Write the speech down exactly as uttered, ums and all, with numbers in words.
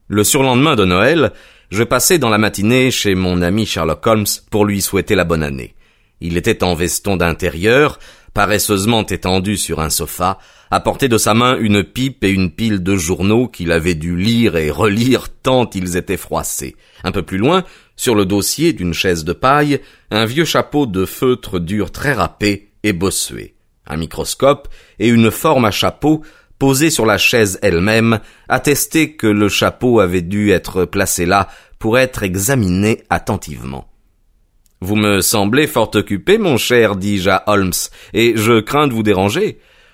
Le surlendemain de Noël, je passai dans la matinée chez mon ami Sherlock Holmes pour lui souhaiter la bonne année. Il était en veston d'intérieur, paresseusement étendu sur un sofa, à portée de sa main une pipe et une pile de journaux qu'il avait dû lire et relire tant ils étaient froissés. Un peu plus loin, sur le dossier d'une chaise de paille, un vieux chapeau de feutre dur très râpé et bossué. Un microscope et une forme à chapeau posée sur la chaise elle-même attestaient que le chapeau avait dû être placé là pour être examiné attentivement. « Vous me semblez fort occupé, mon cher, dis-je à Holmes, et je crains de vous déranger.